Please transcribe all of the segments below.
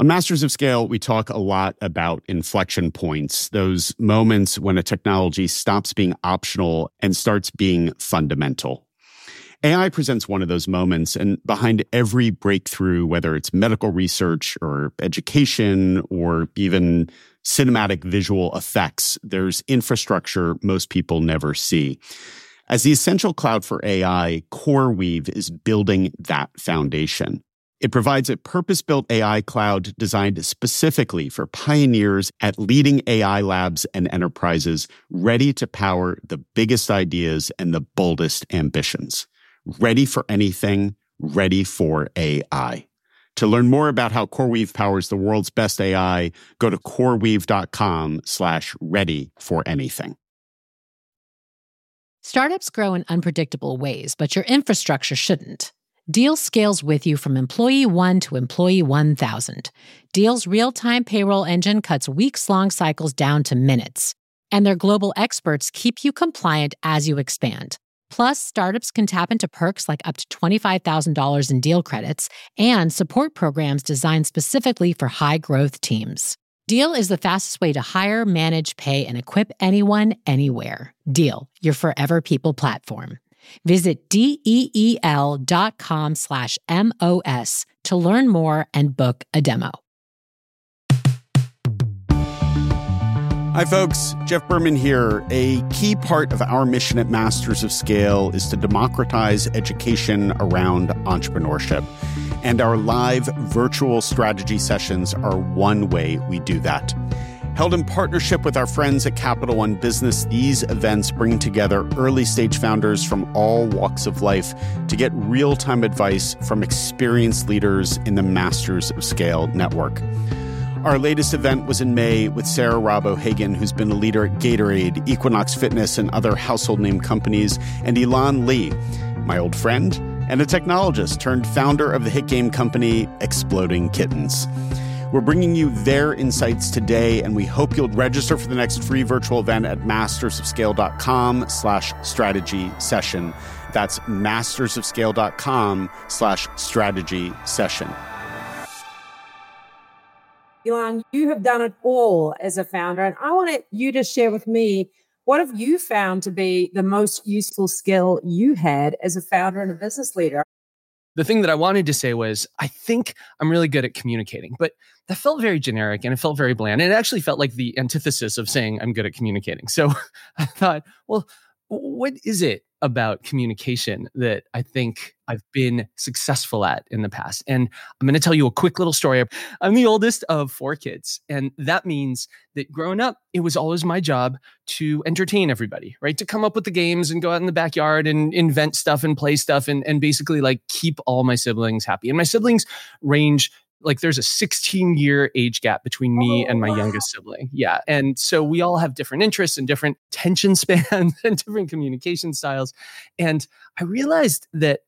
On Masters of Scale, we talk a lot about inflection points, those moments when a technology stops being optional and starts being fundamental. AI presents one of those moments, and behind every breakthrough, whether it's medical research or education or even cinematic visual effects, there's infrastructure most people never see. As the essential cloud for AI, CoreWeave is building that foundation. It provides a purpose-built AI cloud designed specifically for pioneers at leading AI labs and enterprises ready to power the biggest ideas and the boldest ambitions. Ready for anything, ready for AI. To learn more about how CoreWeave powers the world's best AI, go to coreweave.com/ready for anything. Startups grow in unpredictable ways, but your infrastructure shouldn't. Deel scales with you from employee 1 to employee 1,000. Deel's real-time payroll engine cuts weeks-long cycles down to minutes. And their global experts keep you compliant as you expand. Plus, startups can tap into perks like up to $25,000 in Deel credits and support programs designed specifically for high-growth teams. Deel is the fastest way to hire, manage, pay, and equip anyone, anywhere. Deel, your forever people platform. Visit DEEL.com/MOS to learn more and book a demo. Hi, folks. Jeff Berman here. A key part of our mission at Masters of Scale is to democratize education around entrepreneurship. And our live virtual strategy sessions are one way we do that. Held in partnership with our friends at Capital One Business, these events bring together early-stage founders from all walks of life to get real-time advice from experienced leaders in the Masters of Scale network. Our latest event was in May with Sarah Robb O'Hagan, who's been a leader at Gatorade, Equinox Fitness, and other household name companies, and Elan Lee, my old friend, and a technologist turned founder of the hit game company Exploding Kittens. We're bringing you their insights today, and we hope you'll register for the next free virtual event at mastersofscale.com/strategy session. That's mastersofscale.com/strategy session. Elan, you have done it all as a founder, and I want you to share with me, what have you found to be the most useful skill you had as a founder and a business leader? The thing that I wanted to say was, I think I'm really good at communicating, but that felt very generic and it felt very bland. And it actually felt like the antithesis of saying I'm good at communicating. So I thought, well, what is it about communication that I think I've been successful at in the past? And I'm going to tell you a quick little story. I'm the oldest of 4 kids. And that means that growing up, it was always my job to entertain everybody, right? To come up with the games and go out in the backyard and invent stuff and play stuff and basically like keep all my siblings happy. And my siblings range, like there's a 16-year age gap between me and my youngest sibling. Yeah. And so we all have different interests and different attention spans and different communication styles. And I realized that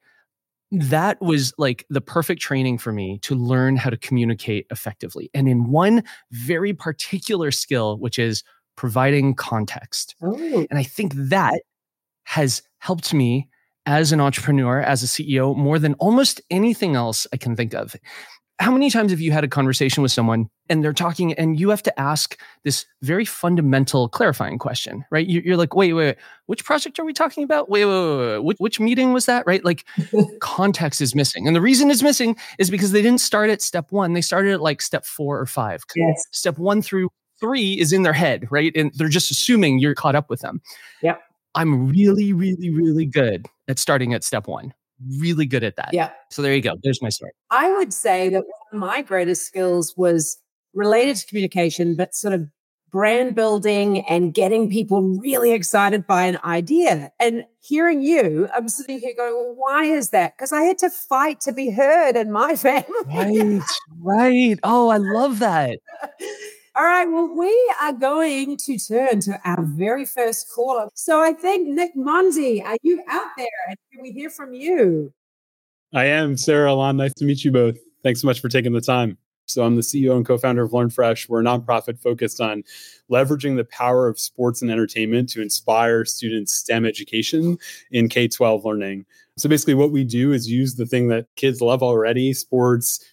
was like the perfect training for me to learn how to communicate effectively. And in one very particular skill, which is providing context. And I think that has helped me as an entrepreneur, as a CEO, more than almost anything else I can think of. How many times have you had a conversation with someone and they're talking and you have to ask this very fundamental clarifying question, right? You're like, wait, which project are we talking about? Wait, which meeting was that, right? Like context is missing. And the reason it's missing is because they didn't start at step 1. They started at like step 4 or 5. Yes. Step 1 through 3 is in their head, right? And they're just assuming you're caught up with them. Yep. I'm really, really, really good at starting at step 1. Really good at that. Yeah. So there you go. There's my story. I would say that one of my greatest skills was related to communication, but sort of brand building and getting people really excited by an idea. And hearing you, I'm sitting here going, well, why is that? Because I had to fight to be heard in my family. Right. Oh, I love that. All right. Well, we are going to turn to our very first caller. So I think, Nick Mundy, are you out there? And can we hear from you? I am. Sarah, Elan, nice to meet you both. Thanks so much for taking the time. So I'm the CEO and co-founder of LearnFresh. We're a nonprofit focused on leveraging the power of sports and entertainment to inspire students' STEM education in K-12 learning. So basically what we do is use the thing that kids love already, sports,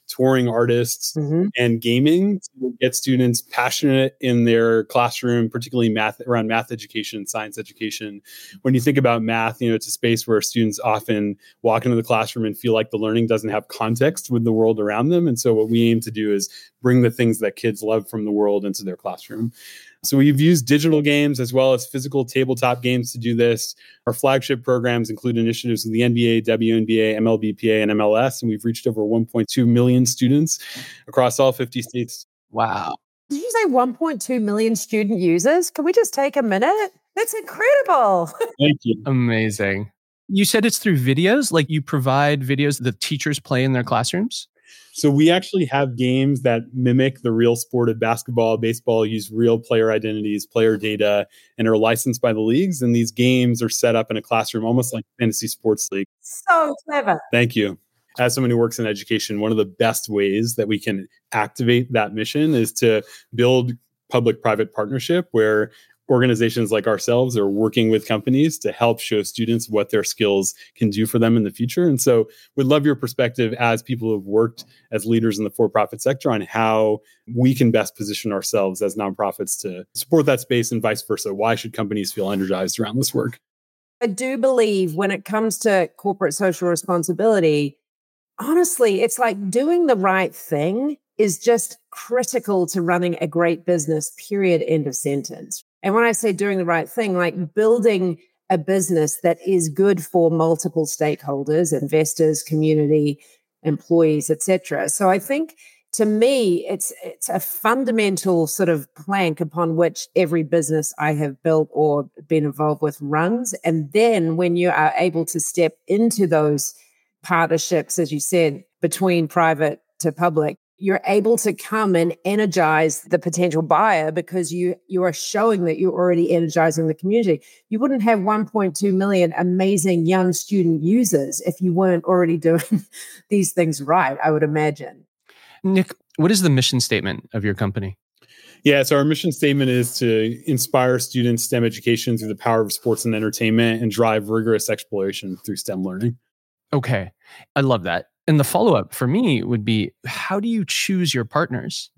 touring artists, Mhm. and gaming to get students passionate in their classroom, particularly around math education, science education. When you think about math, it's a space where students often walk into the classroom and feel like the learning doesn't have context with the world around them. And so what we aim to do is bring the things that kids love from the world into their classroom. So we've used digital games as well as physical tabletop games to do this. Our flagship programs include initiatives with the NBA, WNBA, MLBPA, and MLS, and we've reached over 1.2 million students across all 50 states. Wow. Did you say 1.2 million student users? Can we just take a minute? That's incredible. Thank you. Amazing. You said it's through videos, like you provide videos that teachers play in their classrooms? So we actually have games that mimic the real sport of basketball, baseball, use real player identities, player data, and are licensed by the leagues. And these games are set up in a classroom, almost like fantasy sports league. So clever. Thank you. As someone who works in education, one of the best ways that we can activate that mission is to build public-private partnership where organizations like ourselves are working with companies to help show students what their skills can do for them in the future. And so we'd love your perspective as people who have worked as leaders in the for-profit sector on how we can best position ourselves as nonprofits to support that space and vice versa. Why should companies feel energized around this work? I do believe when it comes to corporate social responsibility, honestly, it's like doing the right thing is just critical to running a great business, period, end of sentence. And when I say doing the right thing, like building a business that is good for multiple stakeholders, investors, community, employees, etc. So I think to me, it's a fundamental sort of plank upon which every business I have built or been involved with runs. And then when you are able to step into those partnerships, as you said, between private to public, you're able to come and energize the potential buyer because you are showing that you're already energizing the community. You wouldn't have 1.2 million amazing young student users if you weren't already doing these things right, I would imagine. Nick, what is the mission statement of your company? Yeah, so our mission statement is to inspire students' STEM education through the power of sports and entertainment and drive rigorous exploration through STEM learning. Okay, I love that. And the follow-up for me would be, how do you choose your partners?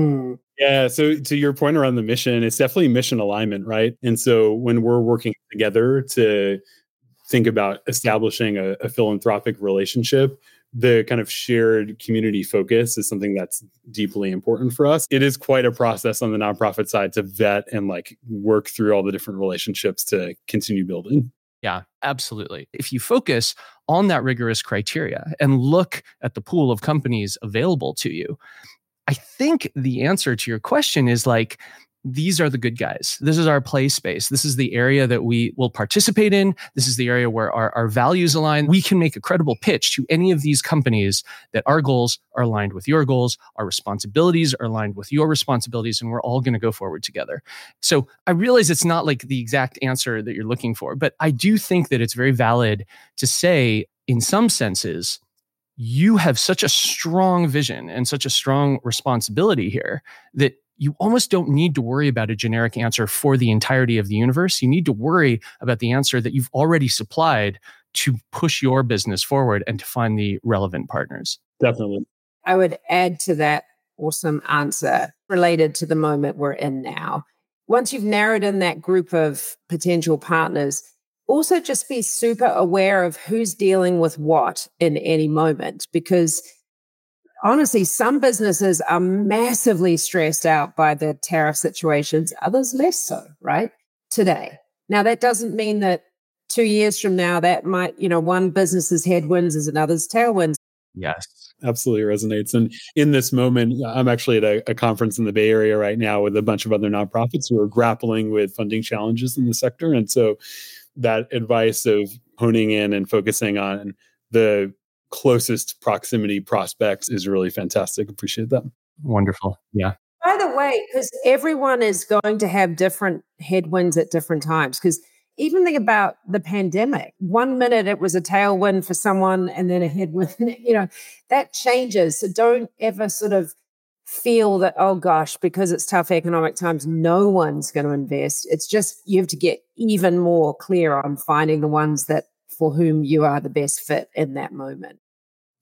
Yeah, so to your point around the mission, it's definitely mission alignment, right? And so when we're working together to think about establishing a philanthropic relationship, the kind of shared community focus is something that's deeply important for us. It is quite a process on the nonprofit side to vet and like work through all the different relationships to continue building. Yeah, absolutely. If you focus on that rigorous criteria and look at the pool of companies available to you, I think the answer to your question is like, these are the good guys. This is our play space. This is the area that we will participate in. This is the area where our values align. We can make a credible pitch to any of these companies that our goals are aligned with your goals, our responsibilities are aligned with your responsibilities, and we're all going to go forward together. So I realize it's not like the exact answer that you're looking for, but I do think that it's very valid to say, in some senses, you have such a strong vision and such a strong responsibility here that you almost don't need to worry about a generic answer for the entirety of the universe. You need to worry about the answer that you've already supplied to push your business forward and to find the relevant partners. Definitely. I would add to that awesome answer related to the moment we're in now. Once you've narrowed in that group of potential partners, also just be super aware of who's dealing with what in any moment, because honestly, some businesses are massively stressed out by the tariff situations, others less so, right? Today. Now, that doesn't mean that 2 years from now, that might, one business's headwinds is another's tailwinds. Yes. Absolutely resonates. And in this moment, I'm actually at a conference in the Bay Area right now with a bunch of other nonprofits who are grappling with funding challenges in the sector. And so that advice of honing in and focusing on the closest proximity prospects is really fantastic. Appreciate that. Wonderful. Yeah. By the way, because everyone is going to have different headwinds at different times, because even think about the pandemic. 1 minute it was a tailwind for someone and then a headwind, that changes. So don't ever sort of feel that, oh gosh, because it's tough economic times, no one's going to invest. It's just, you have to get even more clear on finding the ones that for whom you are the best fit in that moment.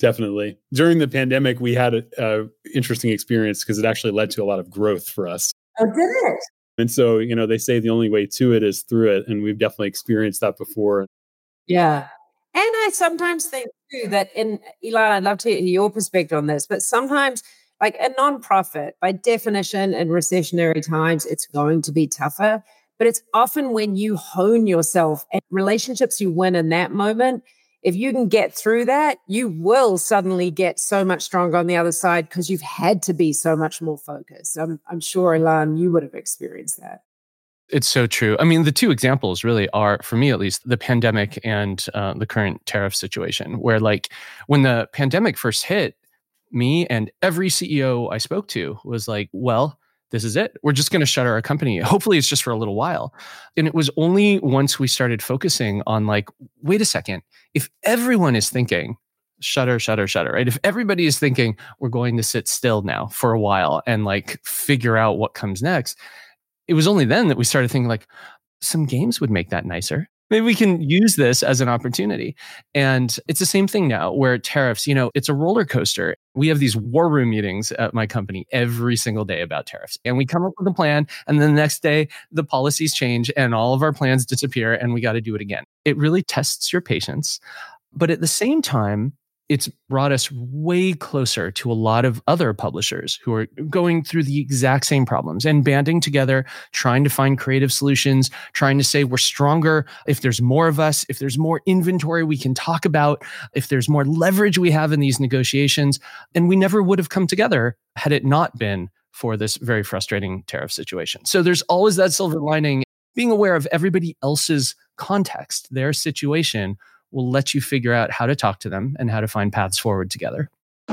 Definitely. During the pandemic, we had a interesting experience because it actually led to a lot of growth for us. Oh, did it? And so, they say the only way to it is through it. And we've definitely experienced that before. Yeah. And I sometimes think too that Elon, I'd love to hear your perspective on this, but sometimes like a nonprofit, by definition, in recessionary times, it's going to be tougher. But it's often when you hone yourself and relationships you win in that moment. If you can get through that, you will suddenly get so much stronger on the other side because you've had to be so much more focused. I'm sure, Elon, you would have experienced that. It's so true. I mean, the two examples really are, for me at least, the pandemic and the current tariff situation, where like when the pandemic first hit, me and every CEO I spoke to was like, well, this is it. We're just going to shutter our company. Hopefully it's just for a little while. And it was only once we started focusing on like, wait a second, if everyone is thinking shutter, right? If everybody is thinking we're going to sit still now for a while and like figure out what comes next, it was only then that we started thinking like some games would make that nicer. Maybe we can use this as an opportunity. And it's the same thing now where tariffs, it's a roller coaster. We have these war room meetings at my company every single day about tariffs. And we come up with a plan. And then the next day, the policies change and all of our plans disappear and we got to do it again. It really tests your patience. But at the same time, it's brought us way closer to a lot of other publishers who are going through the exact same problems and banding together, trying to find creative solutions, trying to say we're stronger if there's more of us, if there's more inventory we can talk about, if there's more leverage we have in these negotiations. And we never would have come together had it not been for this very frustrating tariff situation. So there's always that silver lining. Being aware of everybody else's context, their situation, will let you figure out how to talk to them and how to find paths forward together.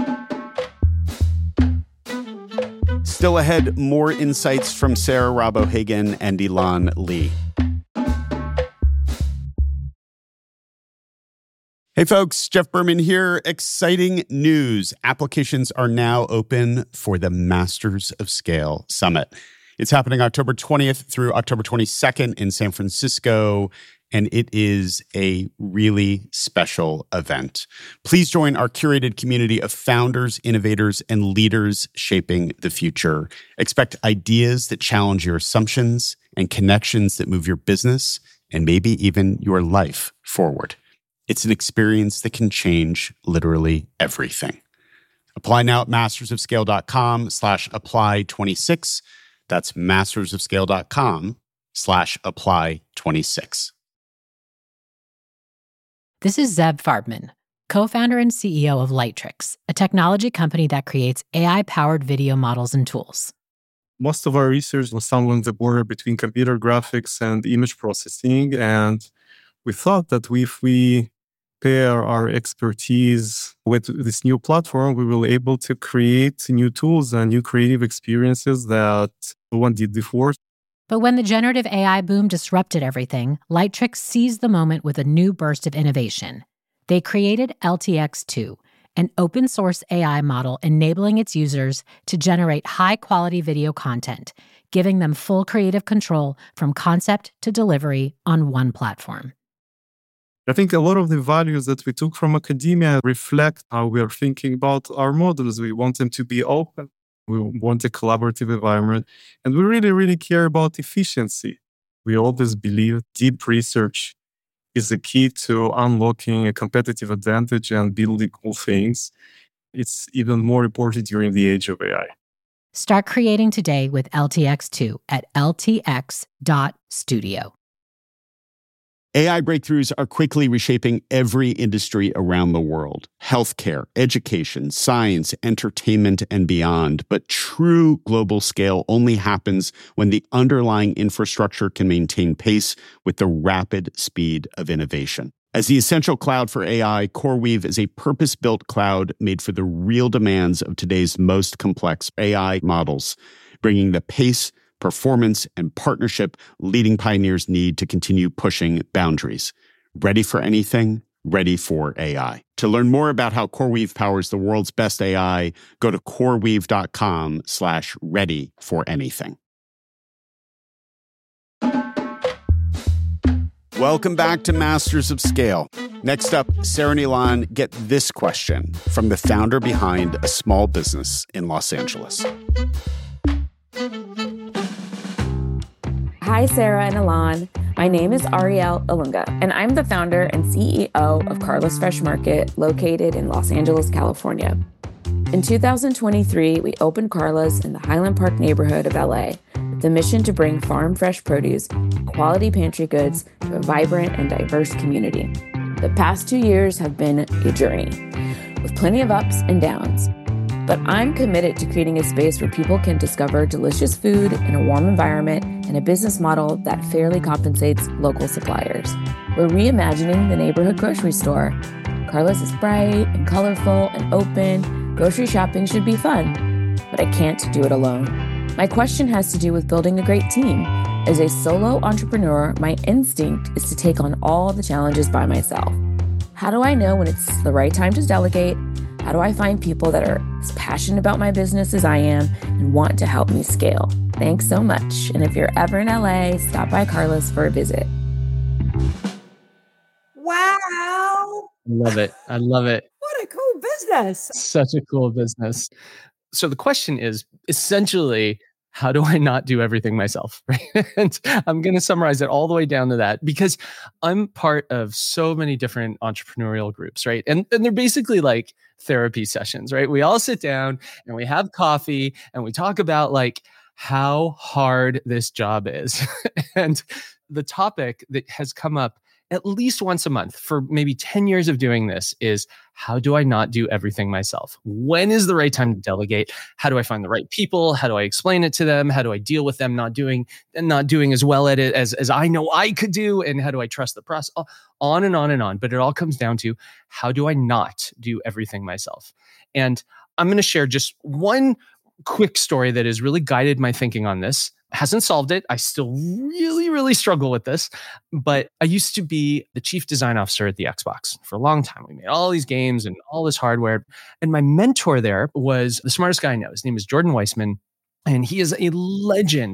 Still ahead, more insights from Sarah Robb O'Hagan and Elon Lee. Hey folks, Jeff Berman here. Exciting news. Applications are now open for the Masters of Scale Summit. It's happening October 20th through October 22nd in San Francisco. And it is a really special event. Please join our curated community of founders, innovators, and leaders shaping the future. Expect ideas that challenge your assumptions and connections that move your business and maybe even your life forward. It's an experience that can change literally everything. Apply now at mastersofscale.com/apply26. That's mastersofscale.com/apply26. This is Zeb Farbman, co-founder and CEO of Lightricks, a technology company that creates AI-powered video models and tools. Most of our research was along the border between computer graphics and image processing, and we thought that if we pair our expertise with this new platform, we will be able to create new tools and new creative experiences that no one did before. But when the generative AI boom disrupted everything, Lightricks seized the moment with a new burst of innovation. They created LTX-2, an open-source AI model enabling its users to generate high-quality video content, giving them full creative control from concept to delivery on one platform. I think a lot of the values that we took from academia reflect how we are thinking about our models. We want them to be open. We want a collaborative environment. And we really, really care about efficiency. We always believe deep research is the key to unlocking a competitive advantage and building cool things. It's even more important during the age of AI. Start creating today with LTX-2 at ltx.studio. AI breakthroughs are quickly reshaping every industry around the world. Healthcare, education, science, entertainment, and beyond. But true global scale only happens when the underlying infrastructure can maintain pace with the rapid speed of innovation. As the essential cloud for AI, CoreWeave is a purpose-built cloud made for the real demands of today's most complex AI models, bringing the pace, performance, and partnership leading pioneers need to continue pushing boundaries. Ready for anything? Ready for AI. To learn more about how CoreWeave powers the world's best AI, go to coreweave.com/ready for anything. Welcome back to Masters of Scale. Next up, Sarah and Ilan get this question from the founder behind a small business in Los Angeles. Hi, Sarah and Ilan. My name is Ariel Ilunga, and I'm the founder and CEO of Carla's Fresh Market, located in Los Angeles, California. In 2023, we opened Carla's in the Highland Park neighborhood of LA with the mission to bring farm fresh produce, quality pantry goods to a vibrant and diverse community. The past 2 years have been a journey with plenty of ups and downs. But I'm committed to creating a space where people can discover delicious food in a warm environment and a business model that fairly compensates local suppliers. We're reimagining the neighborhood grocery store. Carla's is bright and colorful and open. Grocery shopping should be fun, but I can't do it alone. My question has to do with building a great team. As a solo entrepreneur, my instinct is to take on all the challenges by myself. How do I know when it's the right time to delegate? How do I find people that are as passionate about my business as I am and want to help me scale? Thanks so much. And if you're ever in LA, stop by Carla's for a visit. Wow. Love it. I love it. What a cool business. Such a cool business. So the question is essentially, how do I not do everything myself? Right? And I'm going to summarize it all the way down to that because I'm part of so many different entrepreneurial groups, right? And they're basically like therapy sessions, right? We all sit down and we have coffee and we talk about like how hard this job is. And the topic that has come up at least once a month for maybe 10 years of doing this is, how do I not do everything myself? When is the right time to delegate? How do I find the right people? How do I explain it to them? How do I deal with them not doing as well at it as I know I could do? And how do I trust the process? On and on and on. But it all comes down to, how do I not do everything myself? And I'm going to share just one quick story that has really guided my thinking on this. Hasn't solved it. I still really, really struggle with this. But I used to be the chief design officer at the Xbox for a long time. We made all these games and all this hardware. And my mentor there was the smartest guy I know. His name is Jordan Weissman. And he is a legend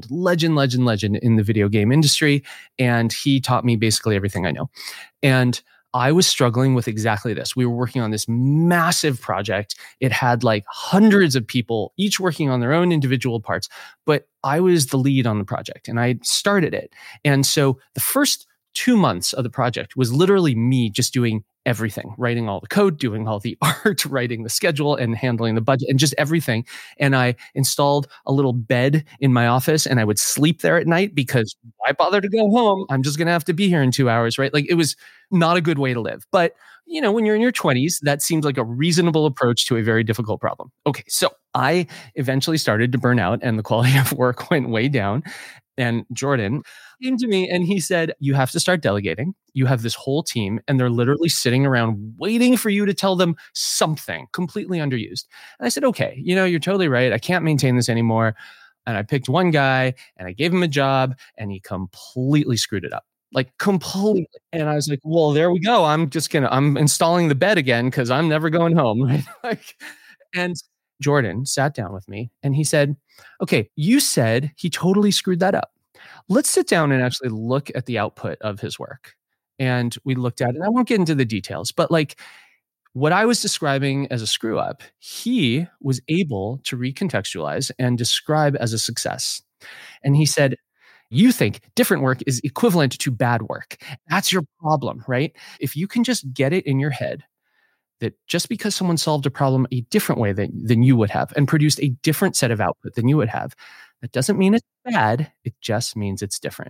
in the video game industry. And he taught me basically everything I know. And I was struggling with exactly this. We were working on this massive project. It had like hundreds of people, each working on their own individual parts, but I was the lead on the project and I started it. And so the first 2 months of the project was literally me just doing everything, writing all the code, doing all the art, writing the schedule and handling the budget and just everything. And I installed a little bed in my office and I would sleep there at night because why bother to go home? I'm just going to have to be here in 2 hours, right? Like it was not a good way to live. But you know, when you're in your 20s, that seems like a reasonable approach to a very difficult problem. Okay, so I eventually started to burn out and the quality of work went way down. And Jordan came to me and he said, you have to start delegating. You have this whole team and they're literally sitting around waiting for you to tell them something completely underused. And I said, okay, you know, you're totally right. I can't maintain this anymore. And I picked one guy and I gave him a job and he completely screwed it up. Like completely. And I was like, well, there we go. I'm installing the bed again because I'm never going home. Right? And Jordan sat down with me and he said, okay, you said he totally screwed that up. Let's sit down and actually look at the output of his work. And we looked at it. I won't get into the details, but like what I was describing as a screw up, he was able to recontextualize and describe as a success. And he said, you think different work is equivalent to bad work. That's your problem, right? If you can just get it in your head that just because someone solved a problem a different way than you would have and produced a different set of output than you would have, that doesn't mean it's bad. It just means it's different.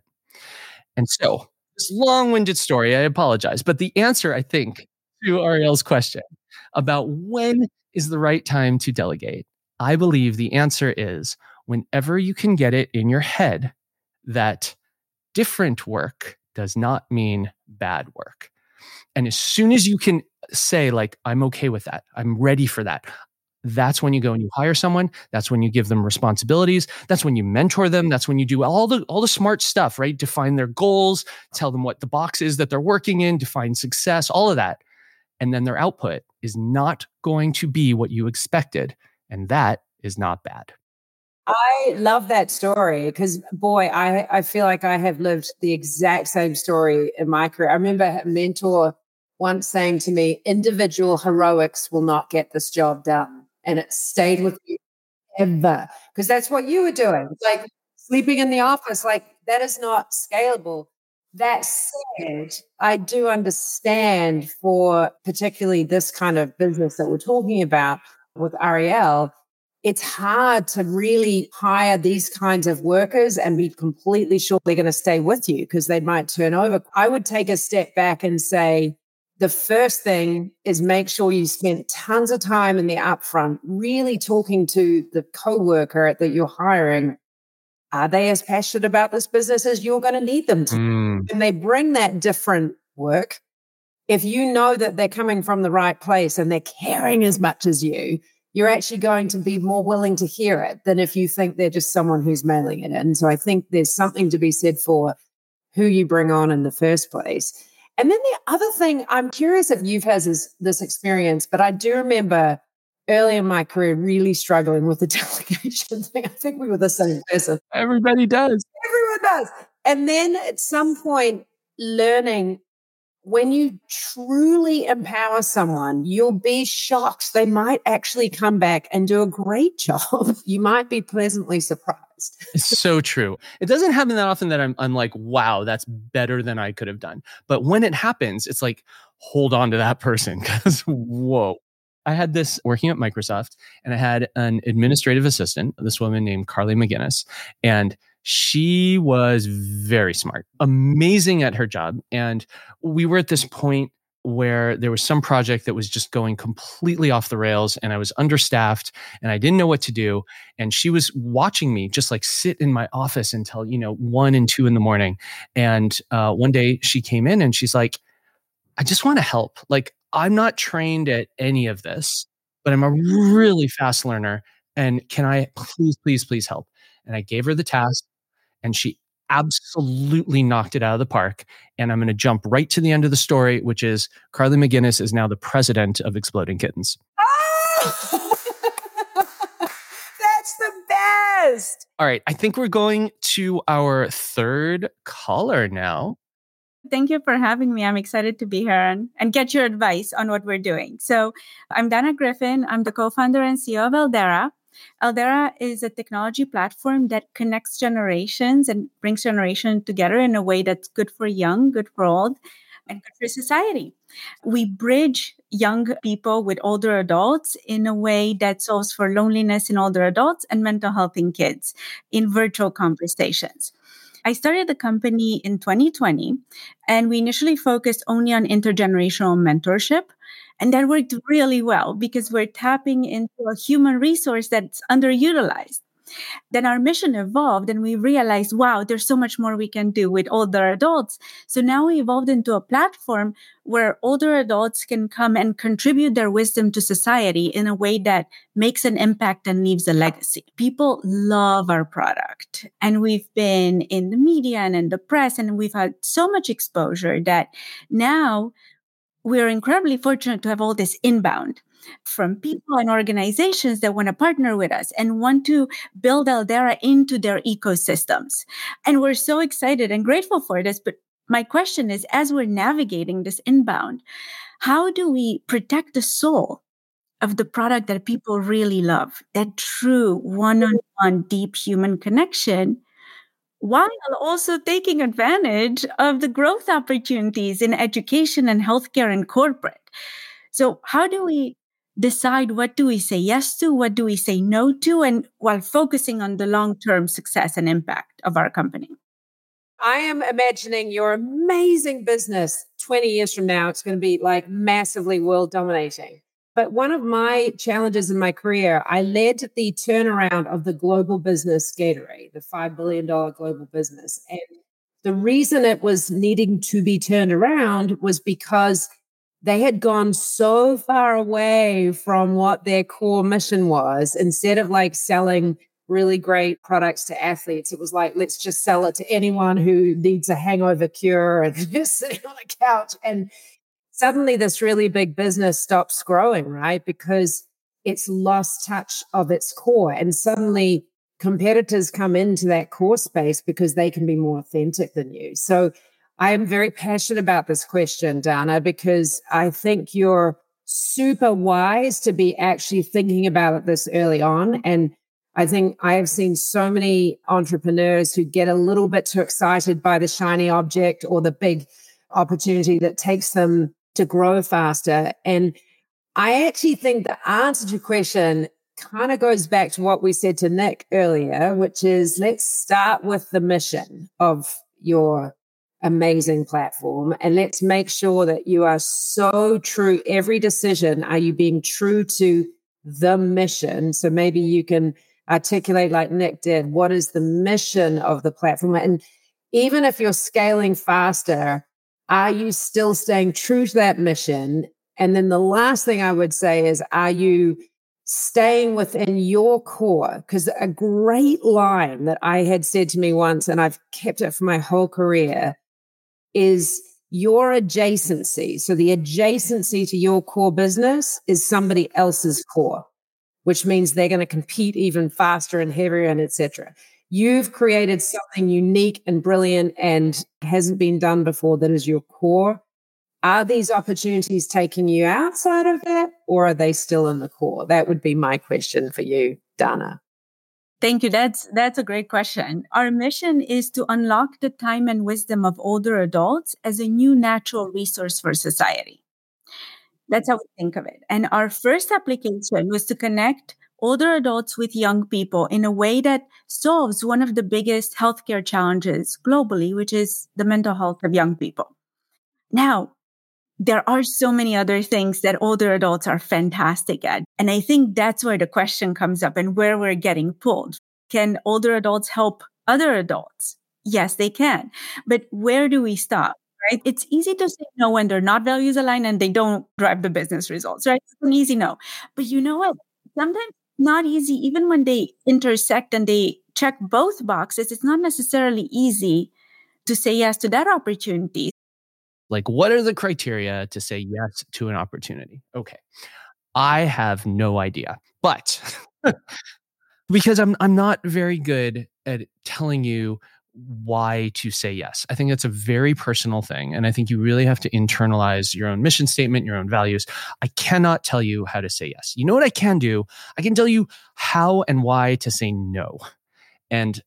And so this long-winded story, I apologize. But the answer, I think, to Ariel's question about when is the right time to delegate, I believe the answer is whenever you can get it in your head that different work does not mean bad work. And as soon as you can say, like, I'm okay with that, I'm ready for that, that's when you go and you hire someone. That's when you give them responsibilities. That's when you mentor them. That's when you do all the smart stuff, right? Define their goals, tell them what the box is that they're working in, define success, all of that. And then their output is not going to be what you expected. And that is not bad. I love that story because, boy, I feel like I have lived the exact same story in my career. I remember a mentor once saying to me, individual heroics will not get this job done. And it stayed with me ever, because that's what you were doing. It's like sleeping in the office, like that is not scalable. That said, I do understand for particularly this kind of business that we're talking about with Ariel, it's hard to really hire these kinds of workers and be completely sure they're going to stay with you because they might turn over. I would take a step back and say, the first thing is make sure you spend tons of time in the upfront, really talking to the coworker that you're hiring. Are they as passionate about this business as you're going to need them to? And they bring that different work. If you know that they're coming from the right place and they're caring as much as you're actually going to be more willing to hear it than if you think they're just someone who's mailing it in. So I think there's something to be said for who you bring on in the first place. And then the other thing, I'm curious if you've had this experience, but I do remember early in my career really struggling with the delegation thing. I think we were the same person. Everybody does. Everyone does. And then at some point, learning when you truly empower someone, you'll be shocked. They might actually come back and do a great job. You might be pleasantly surprised. It's so true. It doesn't happen that often that I'm like, wow, that's better than I could have done. But when it happens, it's like, hold on to that person because whoa. I had this working at Microsoft and I had an administrative assistant, this woman named Carly McGinnis, and she was very smart, amazing at her job. And we were at this point where there was some project that was just going completely off the rails and I was understaffed and I didn't know what to do. And she was watching me just like sit in my office until, 1 and 2 in the morning. And one day she came in and she's like, I just want to help. Like, I'm not trained at any of this, but I'm a really fast learner. And can I please help? And I gave her the task and she absolutely knocked it out of the park. And I'm going to jump right to the end of the story, which is Carly McGinnis is now the president of Exploding Kittens. Oh! That's the best. All right. I think we're going to our third caller now. Thank you for having me. I'm excited to be here and get your advice on what we're doing. So I'm Dana Griffin. I'm the co-founder and CEO of Eldera. Eldera is a technology platform that connects generations and brings generations together in a way that's good for young, good for old, and good for society. We bridge young people with older adults in a way that solves for loneliness in older adults and mental health in kids in virtual conversations. I started the company in 2020, and we initially focused only on intergenerational mentorship. And that worked really well because we're tapping into a human resource that's underutilized. Then our mission evolved and we realized, wow, there's so much more we can do with older adults. So now we evolved into a platform where older adults can come and contribute their wisdom to society in a way that makes an impact and leaves a legacy. People love our product. And we've been in the media and in the press, and we've had so much exposure that now we're incredibly fortunate to have all this inbound from people and organizations that want to partner with us and want to build Eldera into their ecosystems. And we're so excited and grateful for this. But my question is, as we're navigating this inbound, how do we protect the soul of the product that people really love, that true one-on-one deep human connection, while also taking advantage of the growth opportunities in education and healthcare and corporate? So how do we decide what do we say yes to, what do we say no to, and while focusing on the long-term success and impact of our company? I am imagining your amazing business 20 years from now, it's going to be like massively world dominating. But one of my challenges in my career, I led the turnaround of the global business Gatorade, the $5 billion global business. And the reason it was needing to be turned around was because they had gone so far away from what their core mission was. Instead of like selling really great products to athletes, it was like, let's just sell it to anyone who needs a hangover cure and just sitting on a couch. And suddenly this really big business stops growing, right? Because it's lost touch of its core. And suddenly competitors come into that core space because they can be more authentic than you. So I am very passionate about this question, Dana, because I think you're super wise to be actually thinking about it this early on. And I think I have seen so many entrepreneurs who get a little bit too excited by the shiny object or the big opportunity that takes them to grow faster. And I actually think the answer to your question kind of goes back to what we said to Nick earlier, which is let's start with the mission of your amazing platform. And let's make sure that you are so true. Every decision, are you being true to the mission? So maybe you can articulate like Nick did, what is the mission of the platform? And even if you're scaling faster, are you still staying true to that mission? And then the last thing I would say is, are you staying within your core? Because a great line that I had said to me once, and I've kept it for my whole career, is your adjacency. So the adjacency to your core business is somebody else's core, which means they're going to compete even faster and heavier and et cetera. You've created something unique and brilliant and hasn't been done before that is your core. Are these opportunities taking you outside of that, or are they still in the core? That would be my question for you, Dana. Thank you. That's a great question. Our mission is to unlock the time and wisdom of older adults as a new natural resource for society. That's how we think of it. And our first application was to connect older adults with young people in a way that solves one of the biggest healthcare challenges globally, which is the mental health of young people. Now, there are so many other things that older adults are fantastic at. And I think that's where the question comes up and where we're getting pulled. Can older adults help other adults? Yes, they can. But where do we stop? Right? It's easy to say no when they're not values aligned and they don't drive the business results, right? It's an easy no. But you know what? Sometimes not easy, even when they intersect and they check both boxes, it's not necessarily easy to say yes to that opportunity. Like, what are the criteria to say yes to an opportunity? Okay. I have no idea, but because I'm not very good at telling you why to say yes. I think that's a very personal thing. And I think you really have to internalize your own mission statement, your own values. I cannot tell you how to say yes. You know what I can do? I can tell you how and why to say no. And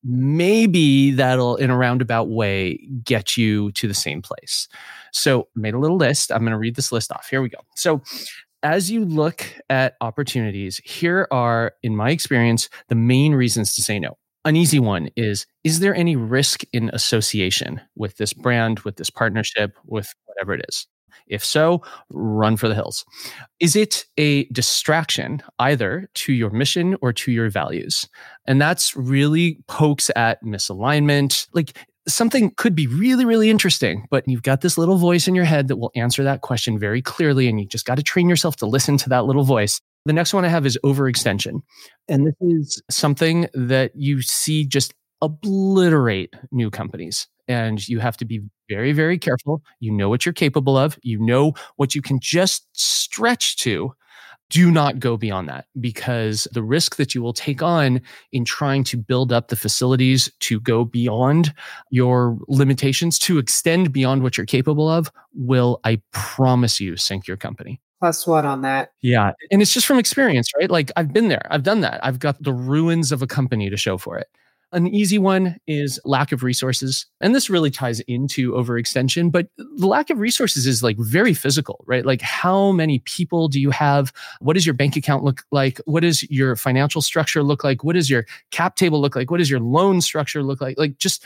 maybe that'll, in a roundabout way, get you to the same place. So I made a little list. I'm going to read this list off. Here we go. So as you look at opportunities, here are, in my experience, the main reasons to say no. An easy one is there any risk in association with this brand, with this partnership, with whatever it is? If so, run for the hills. Is it a distraction either to your mission or to your values? And that's really pokes at misalignment. Like something could be really, really interesting, but you've got this little voice in your head that will answer that question very clearly. And you just got to train yourself to listen to that little voice. The next one I have is overextension. And this is something that you see just obliterate new companies. And you have to be very, very careful. You know what you're capable of. You know what you can just stretch to. Do not go beyond that, because the risk that you will take on in trying to build up the facilities to go beyond your limitations, to extend beyond what you're capable of, will, I promise you, sink your company. +1 on that. Yeah. And it's just from experience, right? Like I've been there. I've done that. I've got the ruins of a company to show for it. An easy one is lack of resources. And this really ties into overextension, but the lack of resources is like very physical, right? Like how many people do you have? What does your bank account look like? What does your financial structure look like? What does your cap table look like? What does your loan structure look like? Like just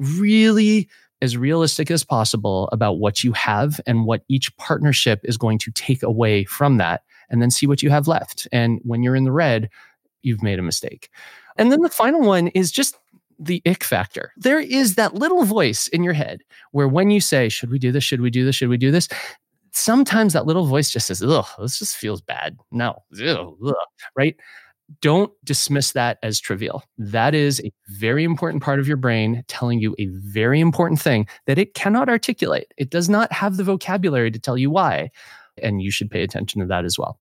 really as realistic as possible about what you have and what each partnership is going to take away from that, and then see what you have left. And when you're in the red, you've made a mistake. And then the final one is just the ick factor. There is that little voice in your head where when you say, should we do this? Should we do this? Should we do this? Sometimes that little voice just says, ugh, this just feels bad. No, ugh, right? Don't dismiss that as trivial. That is a very important part of your brain telling you a very important thing that it cannot articulate. It does not have the vocabulary to tell you why. And you should pay attention to that as well.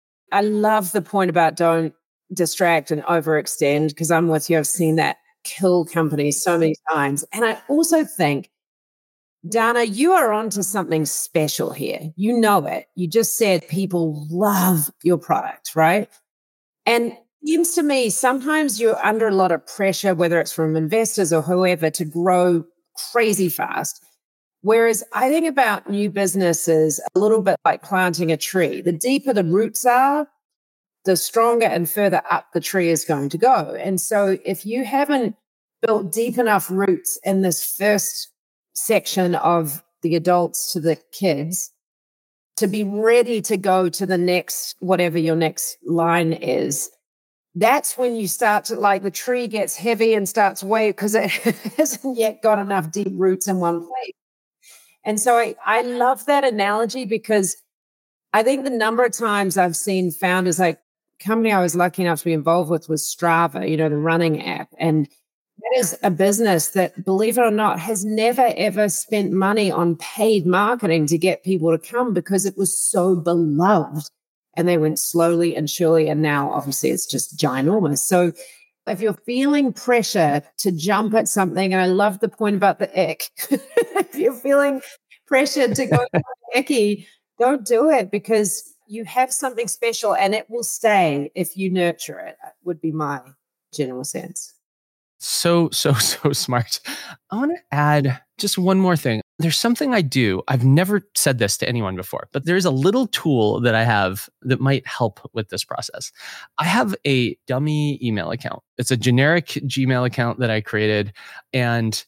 I love the point about don't distract and overextend, because I'm with you. I've seen that kill companies so many times. And I also think Dana, you are onto something special here. You know it. You just said people love your product, right? And it seems to me sometimes you're under a lot of pressure, whether it's from investors or whoever, to grow crazy fast. Whereas I think about new businesses a little bit like planting a tree. The deeper the roots are, the stronger and further up the tree is going to go. And so if you haven't built deep enough roots in this first section of the adults to the kids to be ready to go to the next, whatever your next line is, that's when you start to, like, the tree gets heavy and starts weight because it hasn't yet got enough deep roots in one place. And so I love that analogy because I think the number of times I've seen founders, like company I was lucky enough to be involved with was Strava, the running app. And that is a business that, believe it or not, has never, ever spent money on paid marketing to get people to come because it was so beloved. And they went slowly and surely. And now, obviously, it's just ginormous. So if you're feeling pressure to jump at something, and I love the point about the ick, if you're feeling pressure to go icky, don't do it because you have something special and it will stay if you nurture it, would be my general sense. So smart. I want to add just one more thing. There's something I do. I've never said this to anyone before, but there's a little tool that I have that might help with this process. I have a dummy email account. It's a generic Gmail account that I created. And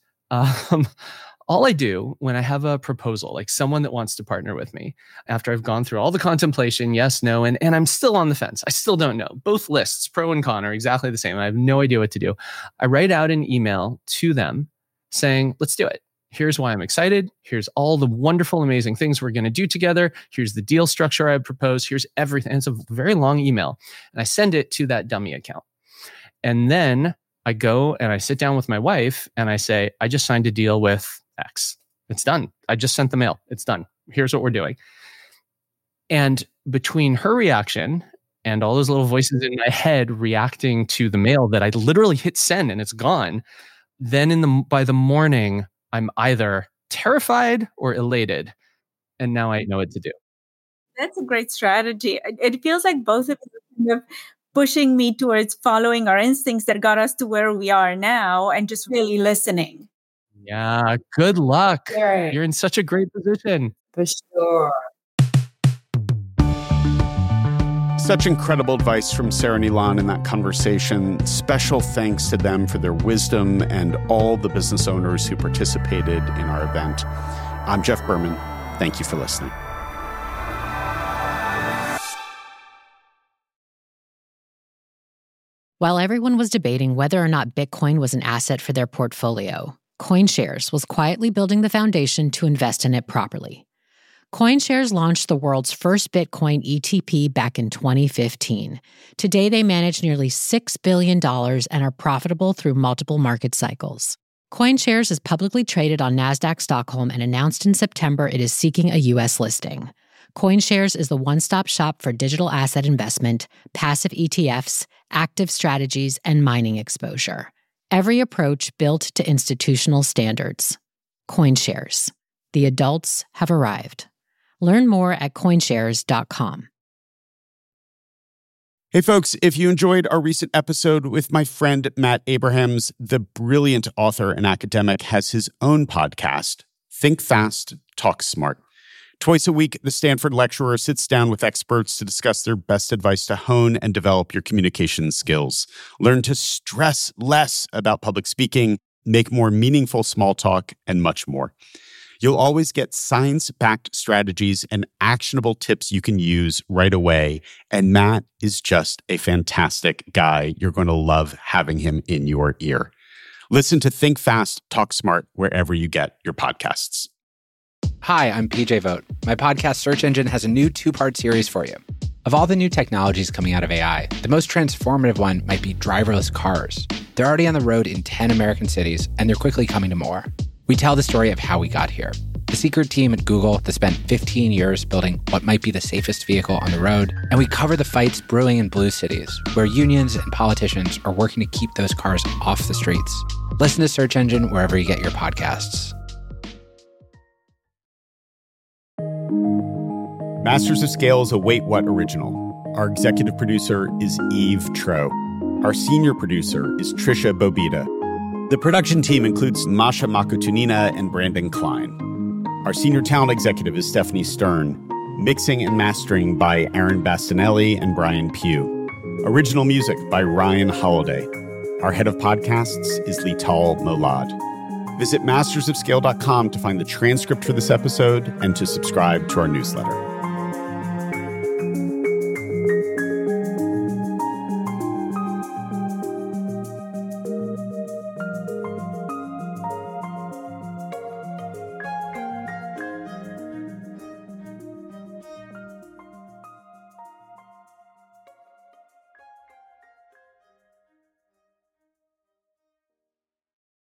all I do when I have a proposal, like someone that wants to partner with me, after I've gone through all the contemplation, yes, no, and I'm still on the fence. I still don't know. Both lists, pro and con, are exactly the same. I have no idea what to do. I write out an email to them saying, let's do it. Here's why I'm excited. Here's all the wonderful, amazing things we're going to do together. Here's the deal structure I propose. Here's everything. And it's a very long email. And I send it to that dummy account. And then I go and I sit down with my wife and I say, I just signed a deal with X. It's done. I just sent the mail. It's done. Here's what we're doing. And between her reaction and all those little voices in my head reacting to the mail that I literally hit send and it's gone, then by the morning, I'm either terrified or elated. And now I know what to do. That's a great strategy. It feels like both of you are kind of pushing me towards following our instincts that got us to where we are now and just really listening. Yeah, good luck. Right. You're in such a great position. For sure. Such incredible advice from Sarah and Ilan in that conversation. Special thanks to them for their wisdom and all the business owners who participated in our event. I'm Jeff Berman. Thank you for listening. While everyone was debating whether or not Bitcoin was an asset for their portfolio, CoinShares was quietly building the foundation to invest in it properly. CoinShares launched the world's first Bitcoin ETP back in 2015. Today, they manage nearly $6 billion and are profitable through multiple market cycles. CoinShares is publicly traded on NASDAQ Stockholm and announced in September it is seeking a U.S. listing. CoinShares is the one-stop shop for digital asset investment, passive ETFs, active strategies, and mining exposure. Every approach built to institutional standards. CoinShares. The adults have arrived. Learn more at coinshares.com. Hey folks, if you enjoyed our recent episode with my friend Matt Abrahams, the brilliant author and academic has his own podcast, Think Fast, Talk Smart. Twice a week, the Stanford lecturer sits down with experts to discuss their best advice to hone and develop your communication skills. Learn to stress less about public speaking, make more meaningful small talk, and much more. You'll always get science-backed strategies and actionable tips you can use right away. And Matt is just a fantastic guy. You're going to love having him in your ear. Listen to Think Fast, Talk Smart wherever you get your podcasts. Hi, I'm PJ Vogt. My podcast Search Engine has a new 2-part series for you. Of all the new technologies coming out of AI, the most transformative one might be driverless cars. They're already on the road in 10 American cities, and they're quickly coming to more. We tell the story of how we got here. The secret team at Google that spent 15 years building what might be the safest vehicle on the road, and we cover the fights brewing in blue cities, where unions and politicians are working to keep those cars off the streets. Listen to Search Engine wherever you get your podcasts. Masters of Scale is a Wait What original. Our executive producer is Eve Tro. Our senior producer is Trisha Bobita. The production team includes Masha Makutunina and Brandon Klein. Our senior talent executive is Stephanie Stern. Mixing and mastering by Aaron Bastinelli and Brian Pugh. Original music by Ryan Holiday. Our head of podcasts is Lital Molad. Visit mastersofscale.com to find the transcript for this episode and to subscribe to our newsletter.